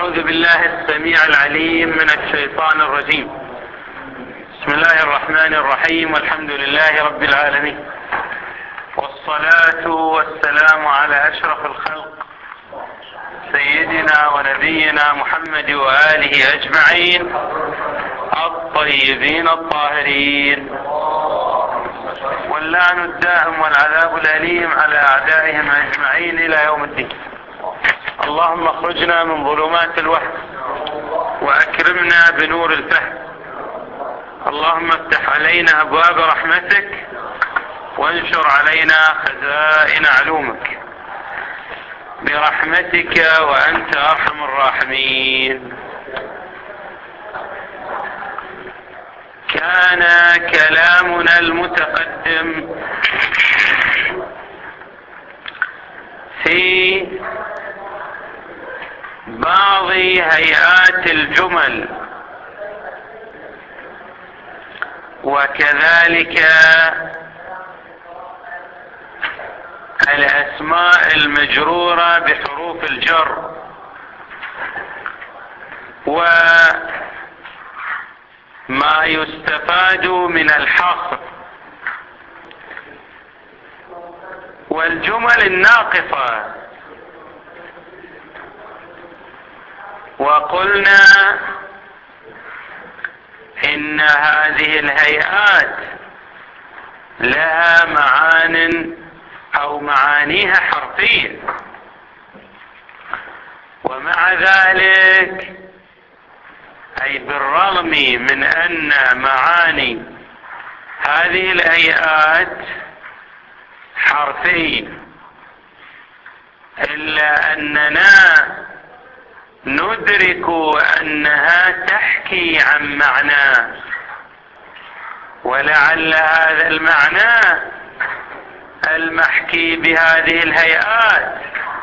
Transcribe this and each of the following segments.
أعوذ بالله السميع العليم من الشيطان الرجيم. بسم الله الرحمن الرحيم، والحمد لله رب العالمين، والصلاة والسلام على أشرف الخلق سيدنا ونبينا محمد وآله أجمعين الطيبين الطاهرين، واللعن الدائم والعذاب الأليم على أعدائهم أجمعين إلى يوم الدين. اللهم اخرجنا من ظلمات الوهم وأكرمنا بنور الفهم. اللهم افتح علينا أبواب رحمتك وانشر علينا خزائن علومك برحمتك وأنت أرحم الراحمين. كان كلامنا المتقدم في بعض هيئات الجمل وكذلك الأسماء المجرورة بحروف الجر، وما يستفاد من الحصر والجمل الناقصة. وقلنا إن هذه الهيئات لها معان أو معانيها حرفية، ومع ذلك أي بالرغم من أن معاني هذه الهيئات حرفية إلا أننا ندرك أنها تحكي عن معنى، ولعل هذا المعنى المحكي بهذه الهيئات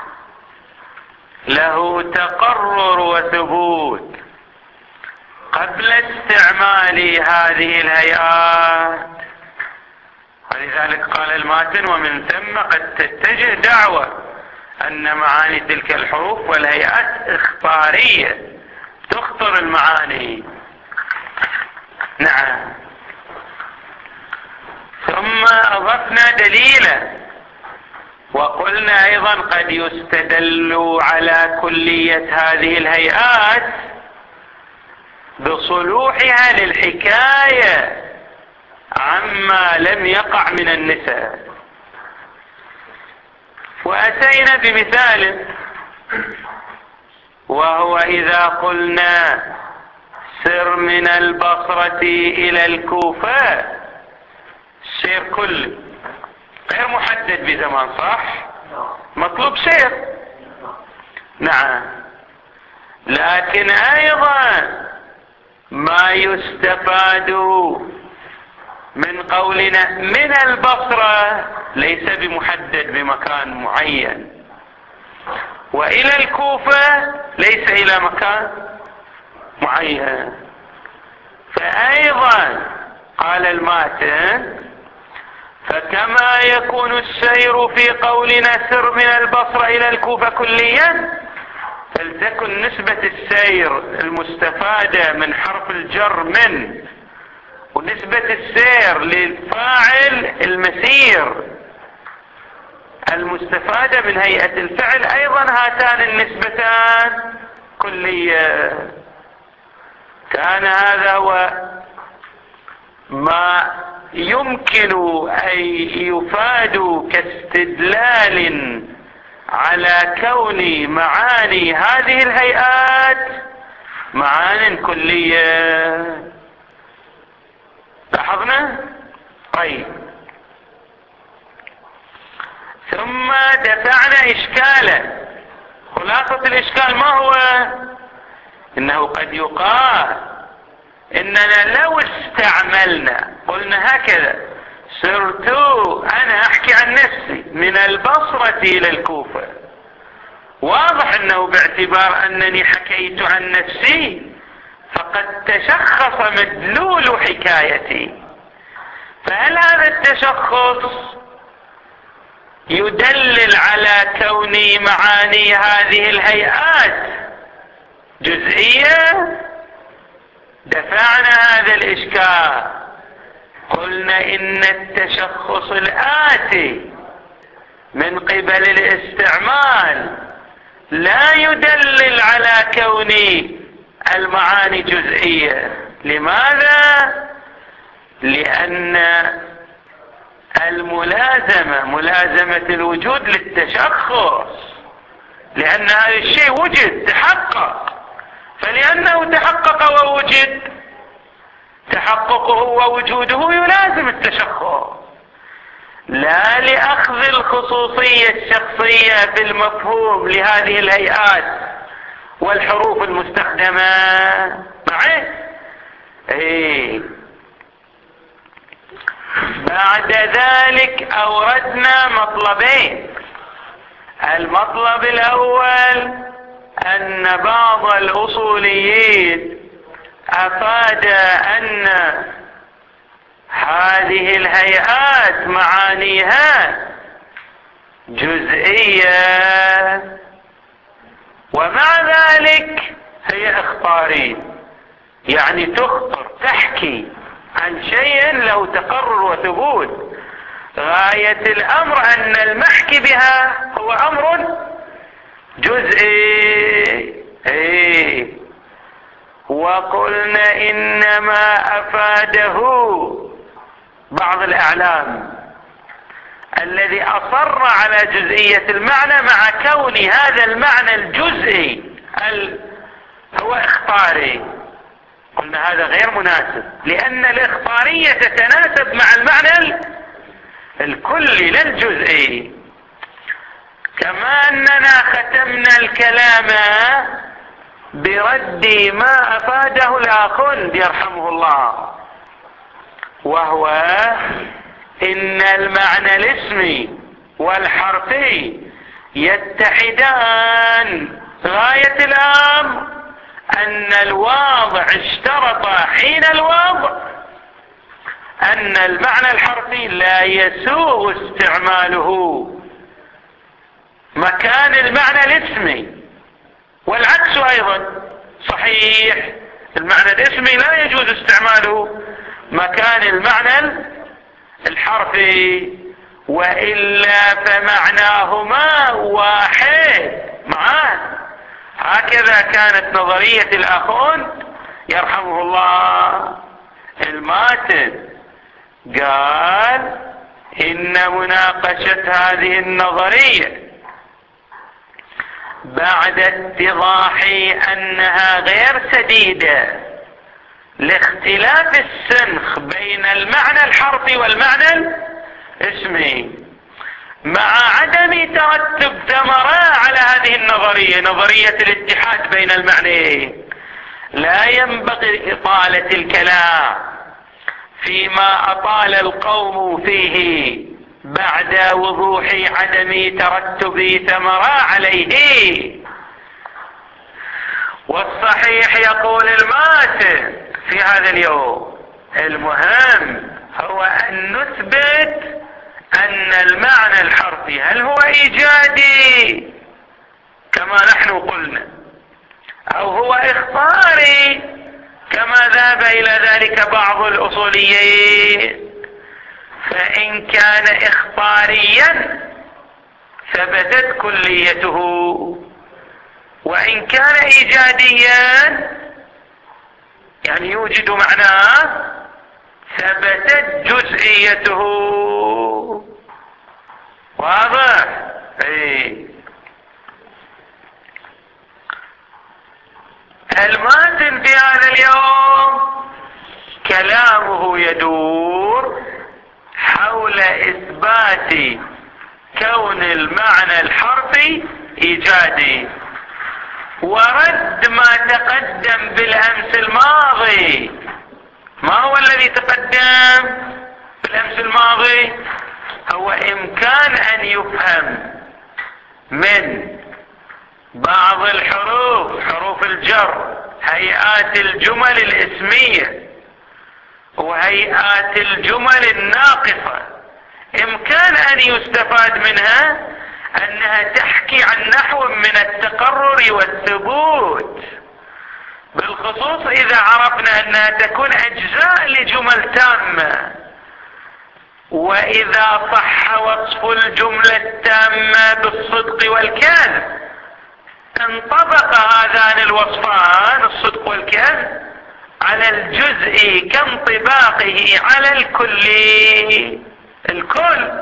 له تقرر وثبوت قبل استعمال هذه الهيئات. ولذلك قال الماتن: ومن ثم قد تتجه دعوة أن معاني تلك الحروف والهيئات إخبارية تخطر المعاني. نعم. ثم أضفنا دليلا وقلنا أيضا قد يستدل على كلية هذه الهيئات بصلوحها للحكاية عما لم يقع من النساء. وأتينا بمثال، وهو إذا قلنا سر من البصرة إلى الكوفة، سير كلي غير محدد بزمان، صح؟ مطلوب سير. نعم. لكن أيضا ما يستفاد من قولنا من البصرة ليس بمحدد بمكان معين، وإلى الكوفة ليس إلى مكان معين. فأيضا قال الماتن: فكما يكون السير في قولنا سر من البصرة إلى الكوفة كليا، فلتكن نسبة السير المستفادة من حرف الجر من، ونسبة السير للفاعل المسير المستفادة من هيئة الفعل أيضا هاتان النسبتان كلية. كان هذا هو ما يمكن أن يفاد كاستدلال على كون معاني هذه الهيئات معان كلية. لاحظنا؟ طيب. ثم دفعنا إشكالا. خلاصة الإشكال ما هو؟ إنه قد يقال إننا لو استعملنا، قلنا هكذا: سرت أنا أحكي عن نفسي من البصرة إلى الكوفة، واضح أنه باعتبار أنني حكيت عن نفسي فقد تشخص مدلول حكايتي. فهل هذا التشخص يدلل على كون معاني هذه الهيئات جزئية دفعنا هذا الإشكال، قلنا إن التشخص الآتي من قبل الاستعمال لا يدلل على كون المعاني جزئية. لماذا؟ لأن ملازمة الوجود للتشخص، لأن هذا الشيء وجد تحقق، فلأنه تحقق ووجد تحققه ووجوده يلازم التشخص، لا لأخذ الخصوصية الشخصية في المفهوم لهذه الهيئات والحروف المستخدمة معه. بعد ذلك أوردنا مطلبين. المطلب الأول أن بعض الأصوليين أفاد أن هذه الهيئات معانيها جزئية، ومع ذلك هي إخبارية، يعني تخبر تحكي عن شيء له تقرر وثبوت. غاية الأمر أن المحكي بها هو أمر جزئي. وقلنا إنما أفاده بعض الأعلام الذي أصر على جزئية المعنى مع كون هذا المعنى الجزئي هو إخباري. قلنا هذا غير مناسب، لأن الإخبارية تتناسب مع المعنى الكلي لا الجزئي. كما أننا ختمنا الكلام برد ما أفاده الآخوند يرحمه الله، وهو إن المعنى الاسمي والحرفي يتحدان. غاية الأمر أن الواضع اشترط حين الوضع أن المعنى الحرفي لا يسوغ استعماله مكان المعنى الاسمي، والعكس أيضا صحيح، المعنى الاسمي لا يجوز استعماله مكان المعنى الحرفي، وإلا فمعناهما واحد معان. هكذا كانت نظرية الأخوند يرحمه الله الماتن. قال إن مناقشة هذه النظرية بعد اتضاح أنها غير سديدة لاختلاف السنخ بين المعنى الحرفي والمعنى الاسمي، مع عدم ترتب ثمرة على هذه النظرية، نظرية الاتحاد بين المعنيين، لا ينبغي إطالة الكلام فيما أطال القوم فيه بعد وضوح عدم ترتب ثمرة عليه. والصحيح يقول الماتن في هذا اليوم المهم هو أن نثبت أن المعنى الحرفي هل هو إيجادي كما نحن قلنا أو هو إخباري كما ذهب إلى ذلك بعض الأصوليين. فإن كان إخباريا ثبتت كليته، وإن كان إيجاديا يعني يوجد معناه ثبتت جزئيته. واضح؟ الماتن في هذا اليوم كلامه يدور حول إثبات كون المعنى الحرفي إيجادي، ورد ما تقدم بالأمس الماضي. ما هو الذي تقدم بالأمس الماضي؟ هو إمكان أن يفهم من بعض الحروف، حروف الجر، هيئات الجمل الاسمية وهيئات الجمل الناقصة، إمكان أن يستفاد منها أنها تحكي عن نحو من التقرر والثبوت خصوص إذا عرفنا أنها تكون أجزاء لجمل تامة. وإذا صح وصف الجملة التامة بالصدق والكذب انطبق هذان الوصفان الصدق والكذب على الجزء كانطباقه على الكل. الكل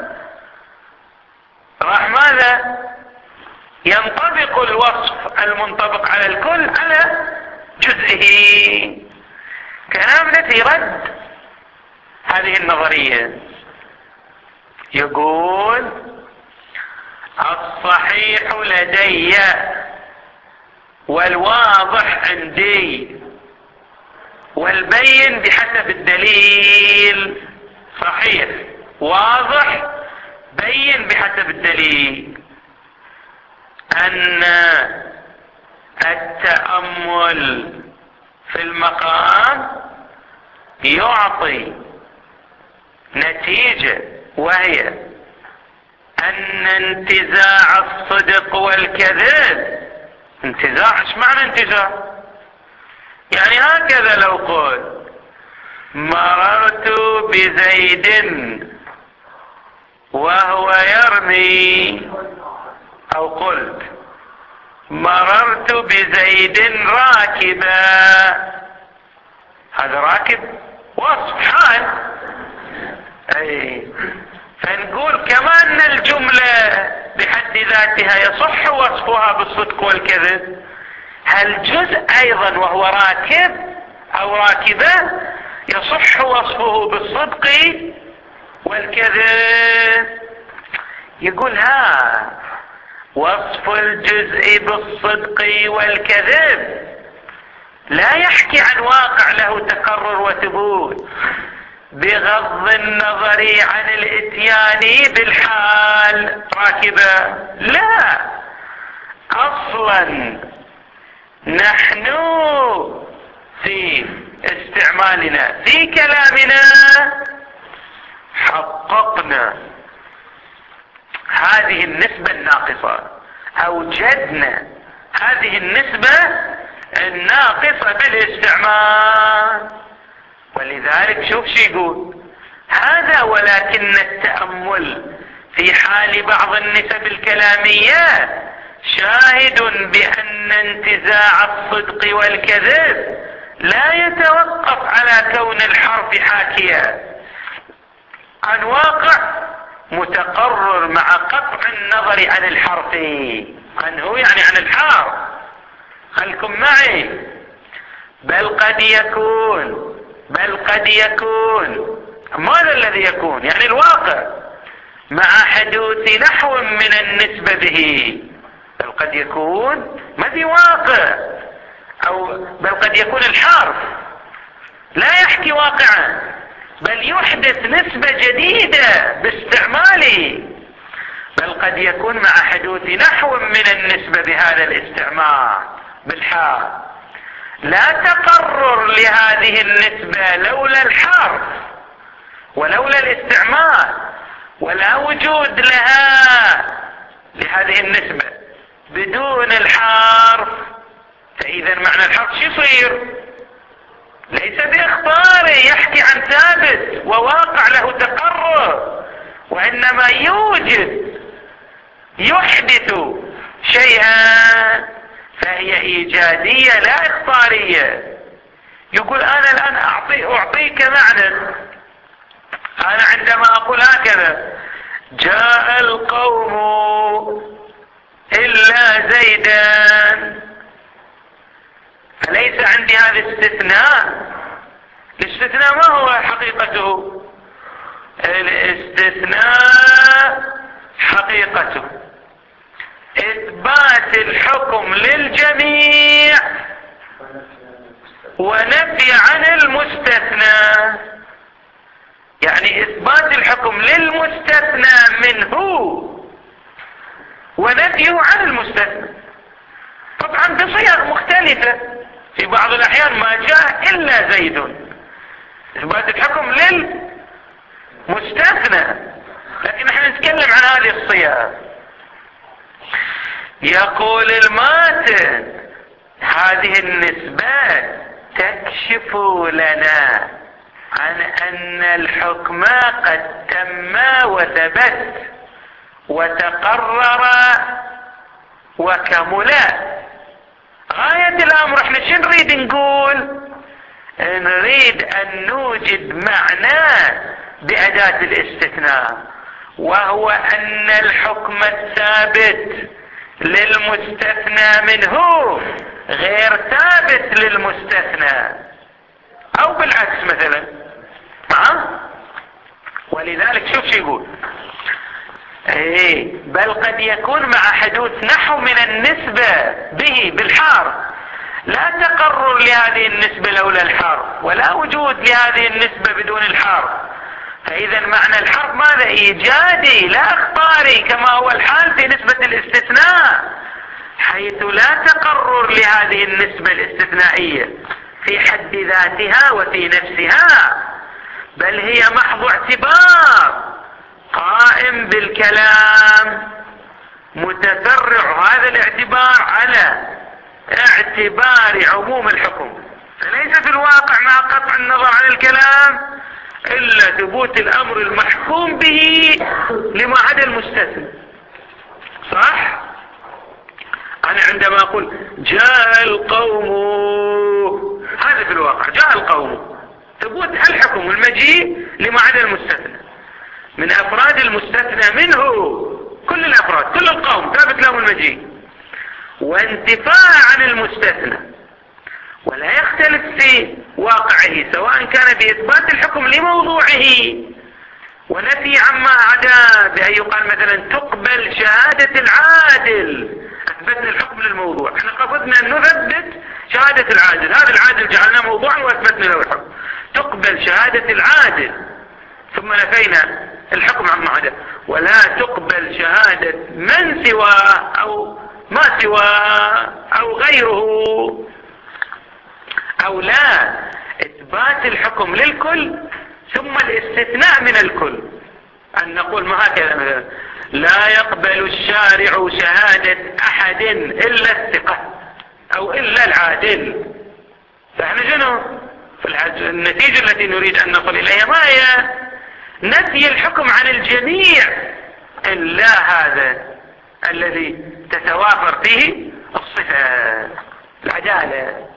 راح ماذا؟ ينطبق الوصف المنطبق على الكل على جزئه. كلام التي رد هذه النظرية يقول الصحيح لدي والواضح عندي والبين بحسب الدليل. صحيح واضح بين بحسب الدليل أن التأمل في المقام يعطي نتيجة، وهي أن انتزاع الصدق والكذب. انتزاع، ايش معنى انتزاع؟ يعني هكذا لو قلت مررت بزيد وهو يرمي، او قلت مررت بزيد راكبا، هذا راكب وصف حال. اي فنقول كما ان الجملة بحد ذاتها يصح وصفها بالصدق والكذب، هل جزء ايضا وهو راكب او راكبة يصح وصفه بالصدق والكذب. يقول وصف الجزء بالصدق والكذب لا يحكي عن واقع له تكرر وثبوت بغض النظر عن الاتيان بالحال راكبة. لا، اصلا نحن في استعمالنا في كلامنا حققنا هذه النسبة الناقصة، اوجدنا هذه النسبة الناقصة بالاستعمال. ولذلك شوف شو يقول هذا، ولكن التأمل في حال بعض النسب الكلامية شاهد بأن انتزاع الصدق والكذب لا يتوقف على كون الحرف حاكيا عن واقع متقرر مع قطع النظر عن الحرف عنه، يعني عن الحرف. خلكم معي. بل قد يكون ماذا الذي يكون؟ يعني الواقع مع حدوث نحو من النسبة به. بل قد يكون ما في واقع، او بل قد يكون الحرف لا يحكي واقعا بل يحدث نسبة جديدة باستعماله. بل قد يكون مع حدوث نحو من النسبة بهذا الاستعمال بالحال لا تقرر لهذه النسبة لولا الحرف ولولا الاستعمال، ولا وجود لها لهذه النسبة بدون الحرف. فإذا معنى الحرف شو يصير؟ ليس باخباره يحكي عن ثابت وواقع له تقرر، وإنما يحدث شيئا، فهي إيجادية لا إخبارية. يقول أنا الآن أعطيك معنى. أنا عندما أقول هكذا جاء القوم إلا زيدا، فليس عندي هذا استثناء. الاستثناء ما هو حقيقته؟ الاستثناء حقيقته إثبات الحكم للجميع ونفي عن المستثنى. يعني إثبات الحكم للمستثنى منه ونفيه عن المستثنى، طبعا بصيغ مختلفة. في بعض الأحيان ما جاء إلا زيد، إثبات الحكم للمستثنى، لكن نحن نتكلم عن هذه الصيغ. يقول الماتن هذه النسبة تكشف لنا عن أن الحكم قد تم وثبت وتقرر وكمل. غاية الأمر احنا شو نريد نقول؟ نريد أن نوجد معنى بأداة الاستثناء، وهو أن الحكم الثابت للمستثنى منه غير ثابت للمستثنى، أو بالعكس مثلا. ولذلك شوف شو يقول، بل قد يكون مع حدوث نحو من النسبة به بالحرف لا تقرر لهذه النسبة لولا الحرف، ولا وجود لهذه النسبة بدون الحرف. فإذا معنى الحرف ماذا؟ إيجادي لا اخباري، كما هو الحال في نسبة الاستثناء، حيث لا تقرر لهذه النسبة الاستثنائية في حد ذاتها وفي نفسها، بل هي محض اعتبار قائم بالكلام متفرع هذا الاعتبار على اعتبار عموم الحكم. فليس في الواقع مع قطع النظر عن الكلام إلا ثبوت الأمر المحكوم به لما عدا المستثنى. صح؟ أنا عندما أقول جاء القوم، هذا في الواقع جاء القوم، ثبوت الحكم المجيء لما عدا المستثنى. من أفراد المستثنى منه كل الأفراد، كل القوم ثابت لهم المجيء، وانتفاع عن المستثنى، ولا يختلف في واقعه سواء كان بإثبات الحكم لموضوعه ونفي عما عدا، بأن يقال مثلا تقبل شهادة العادل، أثبتنا الحكم للموضوع، احنا قصدنا أن نثبت شهادة العادل، هذا العادل جعلناه موضوعا وأثبتنا له الحكم، تقبل شهادة العادل، ثم نفينا الحكم عما عدا. ولا تقبل شهادة من سواه أو ما سواه أو غيره، أو لا إثبات الحكم للكل ثم الاستثناء من الكل، أن نقول ما هكذا مثلا لا يقبل الشارع شهادة أحد إلا الثقة أو إلا العادل. فإحنا شنو النتيجة التي نريد أن نصل إليها؟ ما هي؟ نفي الحكم عن الجميع إلا هذا الذي تتوافر فيه الصفة، العدالة.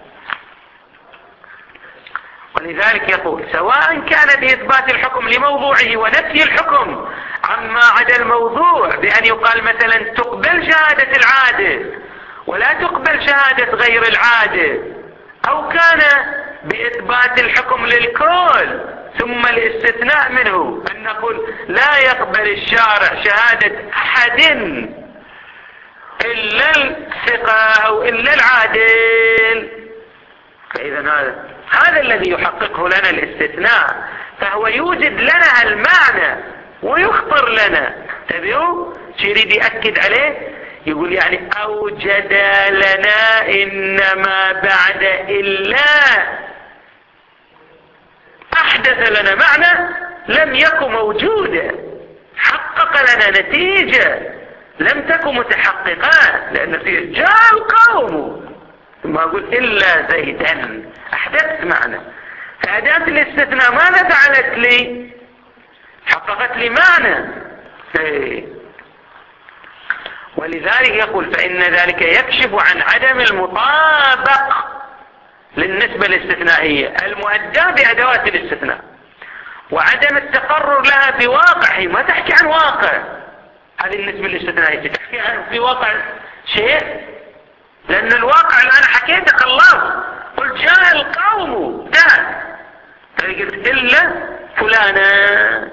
ولذلك يقول سواء كان بإثبات الحكم لموضوعه ونفي الحكم عما عدا الموضوع، بأن يقال مثلا تقبل شهادة العادل ولا تقبل شهادة غير العادل، أو كان بإثبات الحكم للكل ثم الاستثناء منه، أن نقول لا يقبل الشارع شهادة أحد إلا الثقة أو إلا العادل. فإذا هذا الذي يحققه لنا الاستثناء، فهو يوجد لنا المعنى ويخطر لنا. تبعوا شو يريد يأكد عليه؟ يقول يعني أوجد لنا إنما بعد إلا، أحدث لنا معنى لم يكن موجودا، حقق لنا نتيجة لم تكن متحققة، لأن فيه جاء القوم ثم أقول إلا زيدا، أحدثت معنى. فأداة الاستثناء ماذا فعلت لي؟ حققت لي معنى. ولذلك يقول فإن ذلك يكشف عن عدم المطابق للنسبة الاستثنائية المؤداة بأدوات الاستثناء، وعدم التقرر لها بواقعه. ما تحكي عن واقع هذه النسبة الاستثنائية، تحكي عن في واقع شيء، لأن الواقع اللي أنا حكيته خلاص، قلت جاء القوم ده، قلت إلا فلانا.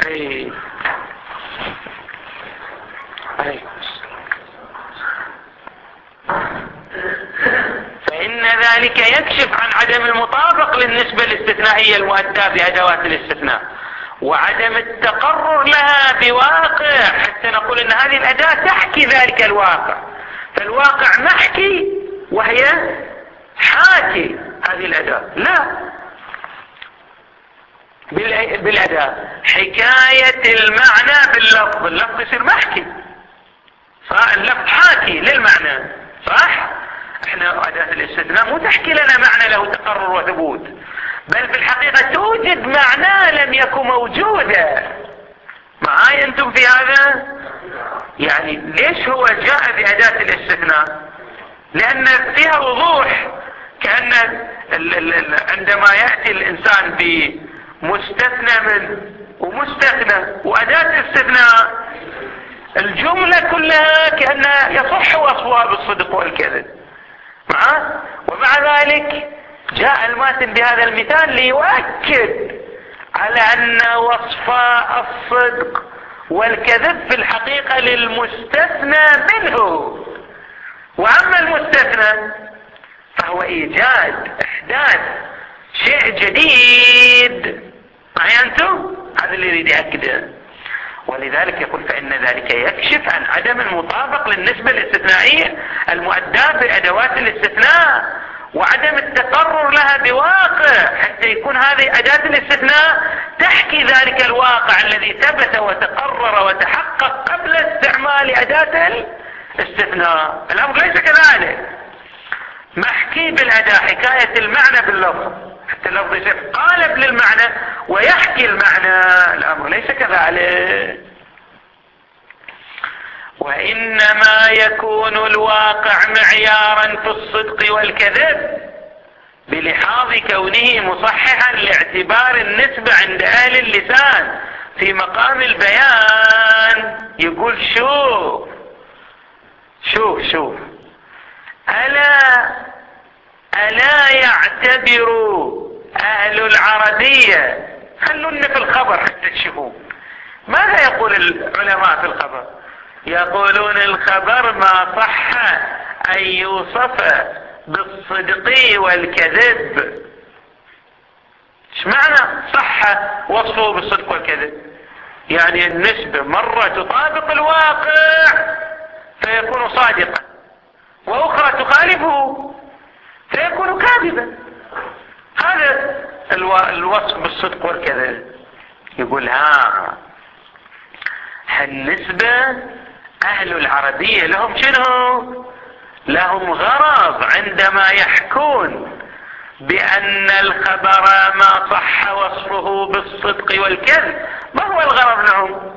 فإن ذلك يكشف عن عدم المطابق للنسبة الاستثنائية المؤداة بأدوات الاستثناء، وعدم التقرر لها بواقع، حتى نقول أن هذه الأداة تحكي ذلك الواقع. فالواقع محكي وهي حاكي، هذه الأداة لا بالأداة. حكاية المعنى باللفظ، اللفظ يصير محكي، اللفظ حاكي للمعنى، صح؟ احنا أداة الاستثناء مو تحكي لنا معنى له تقرر وثبوت، بل في الحقيقة توجد معنى لم يكن موجودا. معاي انتم في هذا؟ يعني ليش هو جاء بأداة الاستثناء؟ لأن فيها وضوح، كأن عندما يأتي الإنسان بمستثنى من ومستثنى وأداة استثناء، الجملة كلها كأن يصح وصفها بالصدق والكذب. ومع ذلك جاء الماتن بهذا المثال ليؤكد على أن وصف الصدق والكذب في الحقيقة للمستثنى منه، وأما المستثنى فهو إيجاد إحداث شيء جديد. معي أنتم؟ هذا اللي يريد يأكده. ولذلك يقول فإن ذلك يكشف عن عدم المطابق للنسبة الاستثنائية المؤداة بأدوات الاستثناء، وعدم التقرر لها بواقع، حتى يكون هذه أداة الاستثناء تحكي ذلك الواقع الذي ثبت وتقرر وتحقق قبل استعمال أداة الاستثناء. الأمر ليس كذلك، محكي بالأداة حكاية المعنى باللفظ، حتى اللفظ يصير قالب للمعنى ويحكي المعنى. الأمر ليس كذلك. وإنما يكون الواقع معيارا في الصدق والكذب بلحاظ كونه مصححا لاعتبار النسبة عند أهل اللسان في مقام البيان. يقول شوف ألا يعتبر أهل العربية، خلونا في الخبر حتى تشوفوا ماذا يقول العلماء في الخبر. يقولون الخبر ما صح أن يوصف بالصدق والكذب. ايش معنى صح وصفه بالصدق والكذب؟ يعني النسبة مرة تطابق الواقع فيكون صادقا، وأخرى تخالفه فيكون كاذبا. هذا الوصف بالصدق والكذب. يقول النسبة أهل العربية لهم شنو؟ لهم غرض عندما يحكون بأن الخبر ما صح وصفه بالصدق والكذب. ما هو الغرض لهم؟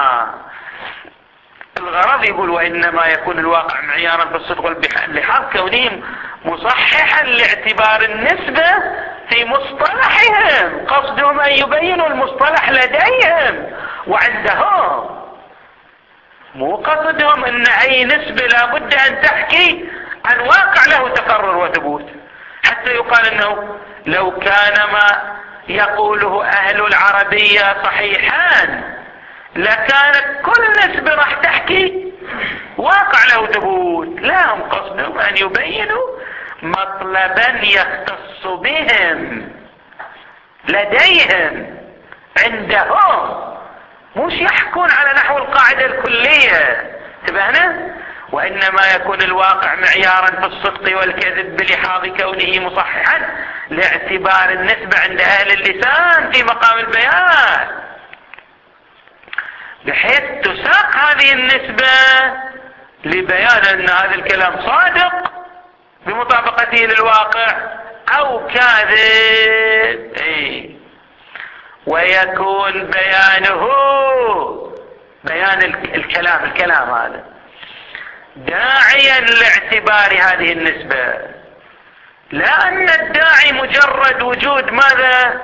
الغرض يقول وإنما يكون الواقع معيارا في الصدق والبحث كونهم مصححا لاعتبار النسبة في مصطلحهم. قصدهم أن يبينوا المصطلح لديهم وعندهم، مو قصدهم أن أي نسبة لابد أن تحكي عن واقع له تقرر وثبوت، حتى يقال أنه لو كان ما يقوله أهل العربية صحيحان لكانت كل نسبة راح تحكي واقع له ثبوت. لا، هم قصدهم أن يبينوا مطلبا يختص بهم لديهم عندهم، مش يحكون على نحو القاعدة الكلية. انتبهنا؟ وإنما يكون الواقع معيارا في الصدق والكذب بلحاظ كونه مصححا لاعتبار النسبة عند أهل اللسان في مقام البيان، بحيث تساق هذه النسبة لبيان أن هذا الكلام صادق بمطابقته للواقع أو كاذب. ويكون بيانه، بيان الكلام هذا داعيا لاعتبار هذه النسبة، لا أن الداعي مجرد وجود ماذا؟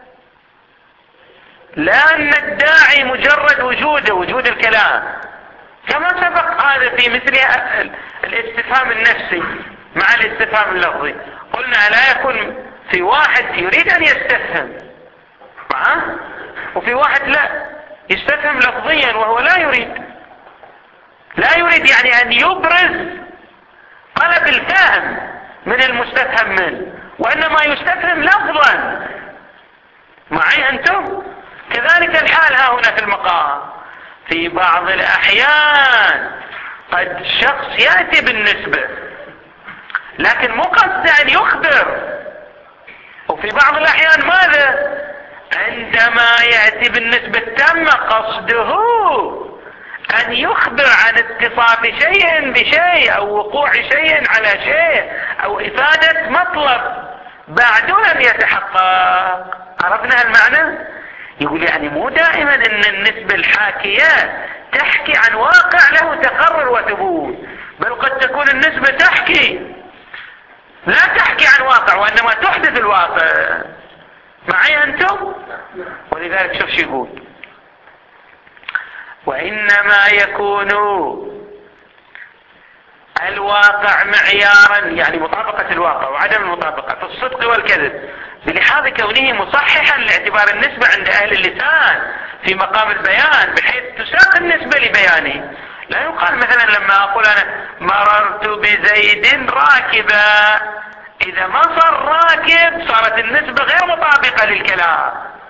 لا أن الداعي مجرد وجود الكلام، كما سبق هذا في مثل الاستفهام النفسي مع الاستفهام اللفظي. قلنا لا يكون في واحد يريد أن يستفهم وفي واحد لا يستفهم لفظيا وهو لا يريد يعني أن يبرز طلب الفهم من المستفهم منه، وإنما يستفهم لفظا. معي أنتم؟ كذلك الحال ها هنا في المقام. في بعض الأحيان قد شخص يأتي بالنسبة لكن مو قصد أن يخبر، وفي بعض الأحيان ماذا؟ عندما يأتي بالنسبة التامة قصده أن يخبر عن اتصاف شيء بشيء أو وقوع شيء على شيء أو إفادة مطلب بعد لم يتحقق. عرفنا المعنى؟ يقول يعني مو دائما أن النسبة الحاكية تحكي عن واقع له تقرر وثبوت، بل قد تكون النسبة تحكي لا تحكي عن واقع وإنما تحدث الواقع. معي أنتم؟ ولذلك شوف شو يقول: وإنما يكون الواقع معيارا، يعني مطابقة الواقع وعدم المطابقة في الصدق والكذب، بلحاظ كونه مصححا لاعتبار النسبة عند أهل اللسان في مقام البيان، بحيث تساق النسبة لبيانه. لا يقال مثلا لما أقول أنا مررت بزيد راكبا، إذا ما صار راكب صارت النسبة غير مطابقة للكلام،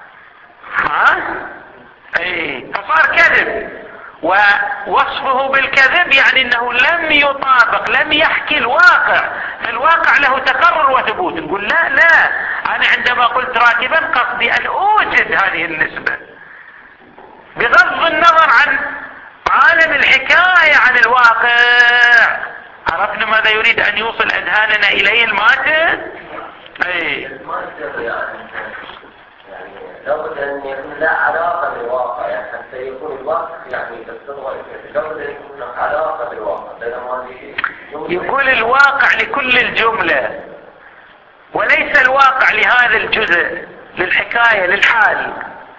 فصار كذب، ووصفه بالكذب يعني انه لم يطابق، لم يحكي الواقع، فالواقع له تقرر وثبوت. نقول لا انا عندما قلت راكبا قصدي ان اوجد هذه النسبة بغض النظر عن عالم الحكاية عن الواقع. عرفنا ماذا يريد ان يوصل اذهاننا اليه الماتن؟ لابد أن يكون لا علاقة بالواقع، يعني حتى يكون الواقع يعني بالصدق، لابد أن يكون علاقة بالواقع. يقول الواقع لكل الجملة وليس الواقع لهذا الجزء، للحكاية، للحال.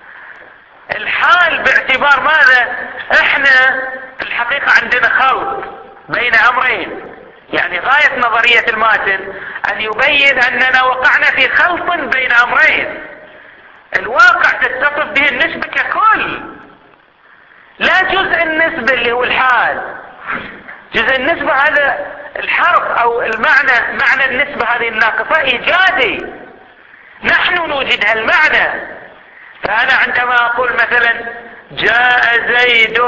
الحال باعتبار ماذا؟ احنا الحقيقة عندنا خلط بين أمرين، يعني غاية نظرية الماتن أن يبين أننا وقعنا في خلط بين أمرين. الواقع تتصف به النسبة ككل، لا جزء النسبة اللي هو الحال. جزء النسبة هذا الحرف او المعنى، معنى النسبة هذه الناقصة ايجادي، نحن نوجد هالمعنى. فانا عندما اقول مثلا جاء زيد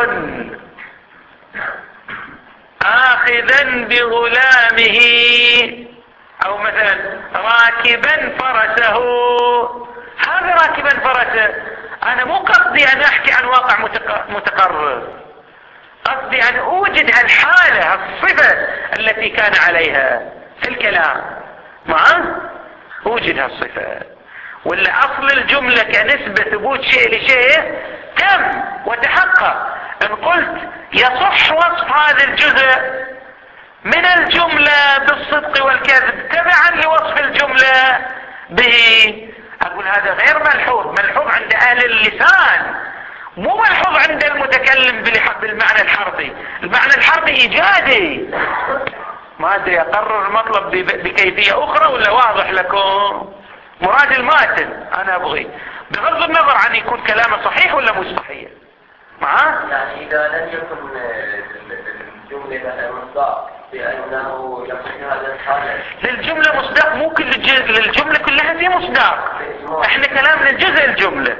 اخذا بغلامه، او مثلا راكبا فرسه، هذا راكبا فرسه انا مو قصدي ان احكي عن واقع متقرر، قصدي ان اوجد هالحالة، هالصفة التي كان عليها في الكلام، اوجد هالصفة. ولا اصل الجملة كنسبة ثبوت شيء لشيء تم وتحقق. ان قلت يصح وصف هذا الجزء من الجملة بالصدق والكذب تبعا لوصف الجملة به، اقول هذا غير ملحوظ، ملحوظ عند اهل اللسان، مو ملحوظ عند المتكلم بالمعنى الحرفي. المعنى الحرفي ايجادي، ما ادري اقرر المطلب بكيفية اخرى ولا واضح لكم؟ مراد الماتن انا ابغي بغض النظر عن يكون كلامه صحيح ولا مش صحيح. يعني اذا لم يكن الجملة مصداق بانه يقصد هذا الحال، للجملة مصداق، مو كل للجملة كلها في مصداق، احنا كلامنا جزء الجملة.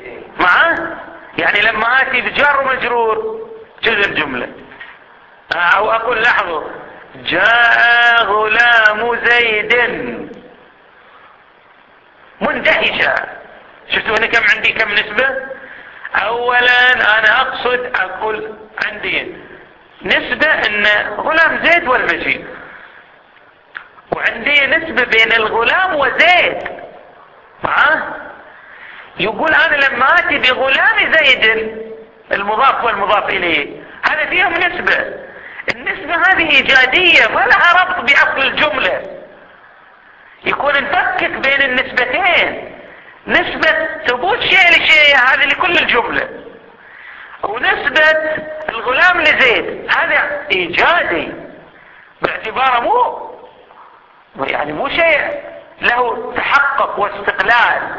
يعني لما اتي بجار ومجرور جزء الجملة، او اقول لاحظوا جاء غلام زيد مندهشا، شفتوا هنا كم عندي كم نسبة؟ اولا انا اقصد اقول عندي نسبة ان غلام زيد والمجيء، وعندي نسبة بين الغلام وزيد. يقول انا لما اتي بغلام زيد المضاف والمضاف اليه هذا فيهم نسبة، النسبة هذه ايجادية ما لها ربط باصل الجملة، يكون نفكك بين النسبتين، نسبة ثبوت شيء لشيء هذه لكل الجملة، ونسبة الغلام لزيد هذا ايجادي باعتباره مو شيء له تحقق واستقلال.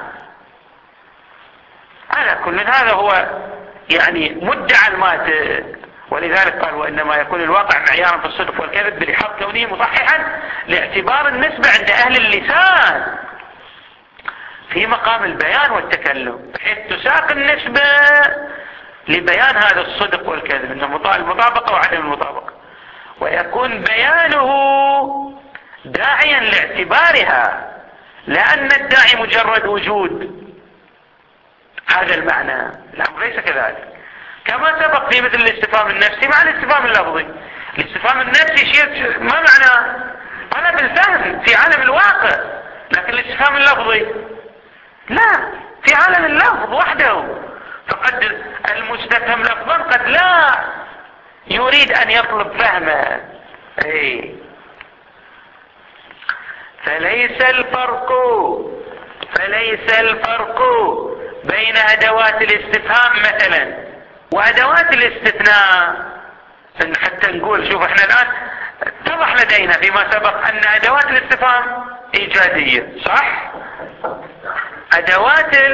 على كل هذا هو يعني مدعى الماتن، ولذلك قال وإنما يكون الواقع معيارا في الصدق والكذب بلحاظ كونه مصححا لاعتبار النسبة عند أهل اللسان في مقام البيان والتكلم، بحيث تساق النسبة لبيان هذا الصدق والكذب، إنه المطابقة وعدم المطابقة، ويكون بيانه داعيا لاعتبارها، لأن الداعي مجرد وجود. هذا المعنى، الأمر ليس كذلك. كما سبق في مثل الاستفهام النفسي مع الاستفهام اللفظي. الاستفهام النفسي شيء ما معناه طلب الفهم في عالم الواقع، لكن الاستفهام اللفظي لا، في عالم اللفظ وحده، فقد المستفهم لفظا قد لا يريد ان يطلب فهمه. فليس الفرق بين ادوات الاستفهام مثلا وادوات الاستثناء. حتى نقول شوف احنا الان اتضح لدينا فيما سبق ان ادوات الاستفهام ايجادية، صح؟ ادوات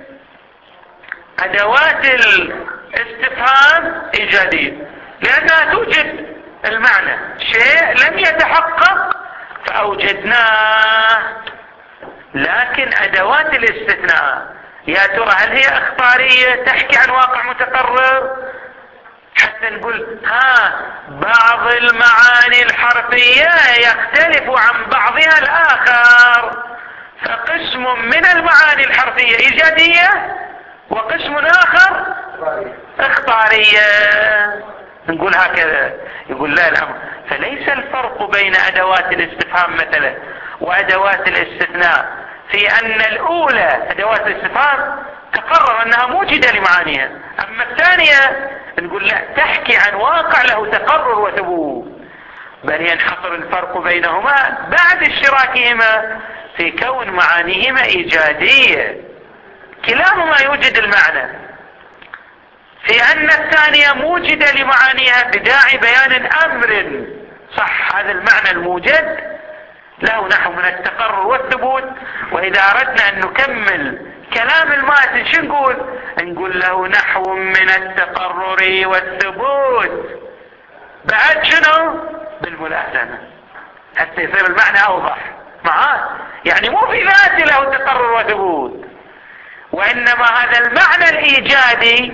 الاستفهام ايجادية لانها توجد المعنى، شيء لم يتحقق فاوجدناه. لكن ادوات الاستثناء يا ترى هل هي اخبارية تحكي عن واقع متقرر؟ حتى نقول بعض المعاني الحرفية يختلف عن بعضها الآخر، فقسم من المعاني الحرفية إيجادية وقسم آخر اخبارية. نقول هكذا، يقول لا الأمر فليس الفرق بين أدوات الاستفهام مثلا وأدوات الاستثناء في أن الأولى أدوات الاستفهام تقرر أنها موجودة لمعانيها، أما الثانية نقول لا، تحكي عن واقع له تقرر وثبوت، بل ينحصر الفرق بينهما بعد اشتراكهما في كون معانيهما إيجادية، كلاهما يوجد المعنى، في أن الثانية موجدة لمعانيها بداعي بيان أمر، صح هذا المعنى الموجد له نحو من التقرر والثبوت. وإذا أردنا أن نكمل كلام الماتن شو نقول له نحو من التقرر والثبوت بعد شنو؟ بالملازمة، حتى يصير المعنى أوضح معاه. يعني مو في ذاته له تقرر وثبوت، وإنما هذا المعنى الإيجادي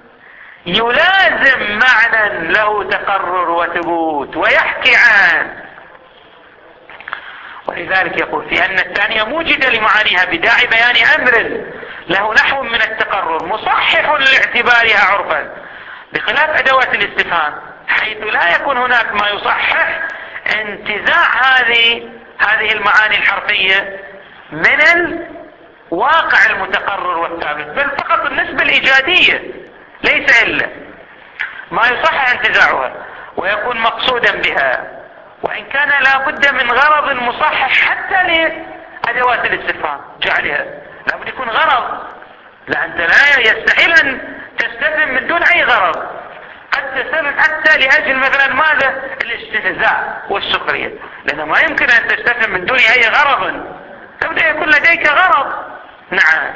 يلازم معنى له تقرر وثبوت ويحكي عنه. ولذلك يقول في أن الثانية موجدة لمعانيها بداعي بيان أمر له نحو من التقرر مصحح لاعتبارها عرفا، بخلاف أدوات الاستفهام حيث لا يكون هناك ما يصحح انتزاع هذه المعاني الحرفية من الواقع المتقرر والثابت، بل فقط النسبة الإيجادية ليس إلا ما يصحح انتزاعها ويكون مقصودا بها، وإن كان لا بد من غرض مصحح حتى لأدوات الاستفهام جعلها لا بد يكون غرض، لا أنت لا يستحيل أن تستفهم من دون أي غرض، قد تستفهم حتى لأجل مثلا ماذا؟ الاستهزاء والسخرية، لأنه ما يمكن أن تستفهم من دون أي غرض، لابد يكون لديك غرض. نعم،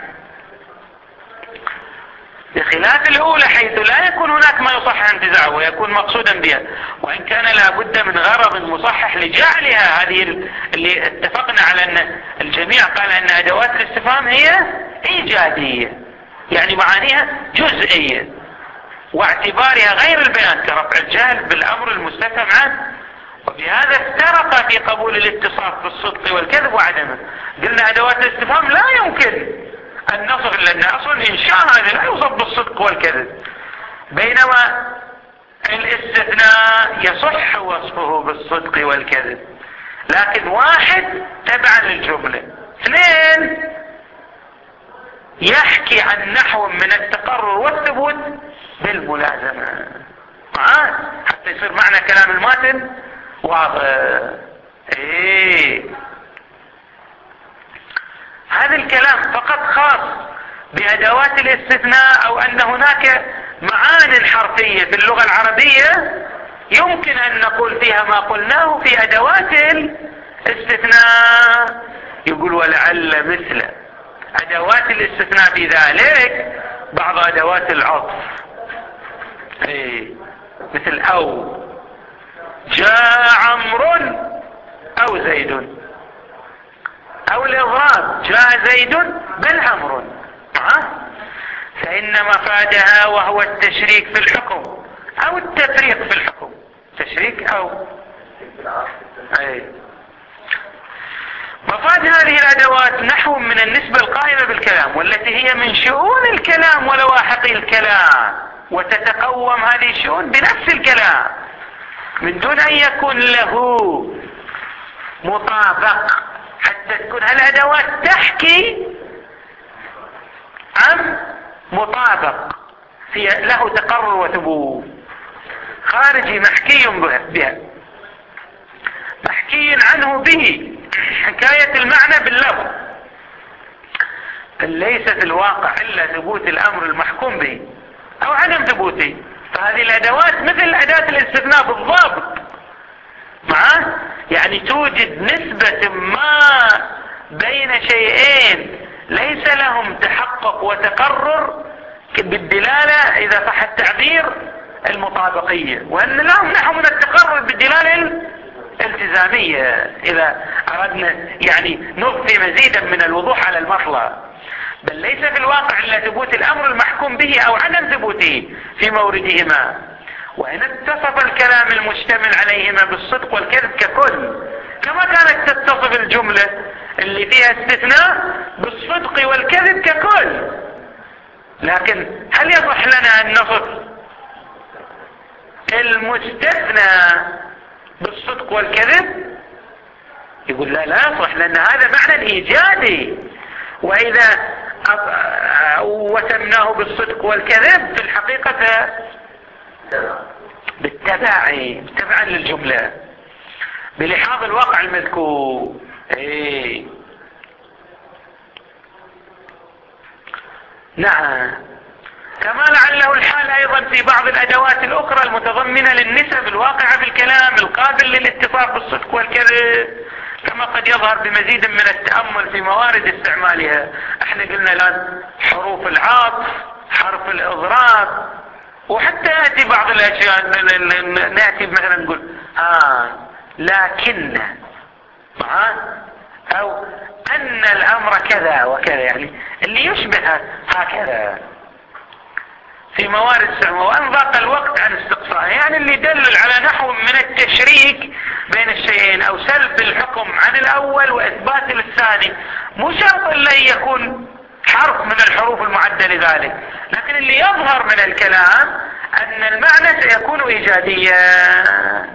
بخلاف الأولى حيث لا يكون هناك ما يصحح انتزاعه ويكون مقصودا بها، وإن كان لابد من غرض مصحح لجعلها هذه اللي اتفقنا على أن الجميع قال أن أدوات الاستفهام هي إيجادية، يعني معانيها جزئية واعتبارها غير البيان كرفع الجهل بالأمر المستفهم عنه، وبهذا افترق في قبول الاتصاف بالصدق والكذب وعدمه. قلنا أدوات الاستفهام لا يمكن أن نصف، لأن أصلا إنشاء هذا لا يوصف بالصدق والكذب، بينما الاستثناء يصح وصفه بالصدق والكذب، لكن واحد تبعا للجملة، اثنين يحكي عن نحو من التقرر والثبوت بالملازمة حتى يصير معنى كلام الماتن واضح. هذا الكلام فقط خاص بأدوات الاستثناء، أو أن هناك معان حرفية في اللغة العربية يمكن أن نقول فيها ما قلناه في أدوات الاستثناء. يقول ولعل مثل أدوات الاستثناء في ذلك بعض أدوات العطف، مثل أو جاء عمرو أو زيد، أو الإضراب جاء زيد بل عمرو، فإن مفادها وهو التشريك في الحكم أو التفريق في الحكم، تشريك أو مفاد هذه الأدوات نحو من النسبة القائمة بالكلام والتي هي من شؤون الكلام ولواحق الكلام، وتتقوم هذه الشؤون بنفس الكلام من دون أن يكون له مطابق، حتى تكون هالأدوات تحكي عن مطابق له تقرر وثبوت. خارجي محكي بها، محكي عنه به، حكاية المعنى باللفظ، ليس في الواقع إلا ثبوت الأمر المحكوم به أو عدم ثبوته. فهذه الأدوات مثل أداة الاستثناء بالضبط، معه يعني توجد نسبة ما بين شيئين ليس لهم تحقق وتقرر بالدلالة إذا صح التعبير المطابقية، وأن لهم نحو من التقرر بالدلالة الالتزامية إذا أردنا يعني نضفي مزيدا من الوضوح على المطلب. بل ليس في الواقع إلا ثبوت الأمر المحكوم به أو عدم ثبوته في موردهما. وإن اتصف الكلام المشتمل عليهما بالصدق والكذب ككل، كما كانت تتصف الجملة اللي فيها استثناء بالصدق والكذب ككل، لكن هل يصح لنا أن نصف المستثنى بالصدق والكذب؟ يقول لا يصح، لأن هذا معنى إيجادي، وإذا وسمناه بالصدق والكذب في الحقيقة تبعا للجملة بلحاظ الواقع المذكور. نعم، كما لعله الحال أيضا في بعض الأدوات الأخرى المتضمنة للنسب الواقعة في الكلام القابل للاتصاف بالصدق والكذب، كما قد يظهر بمزيد من التأمل في موارد استعمالها. احنا قلنا الآن حروف العطف، حرف الإضراب، وحتى يأتي بعض الأشياء نأتي مثلا نقول لكن أو أن الأمر كذا وكذا، يعني اللي يشبه هكذا في موارد استعمال. وأن ضاق الوقت عن استقصائه، يعني اللي يدلل على نحو من التشريك بين الشيئين أو سلب الحكم عن الأول وإثبات الثاني، مو شرط إلا يكون حرف من الحروف المعدة لذلك، لكن اللي يظهر من الكلام أن المعنى سيكون إيجاديا.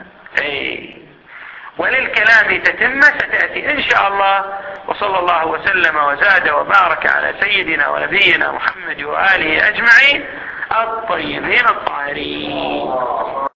وللكلام تتمة ستأتي إن شاء الله. وصلى الله وسلم وزاد وبارك على سيدنا ونبينا محمد وآله أجمعين الطيبين الطاهرين.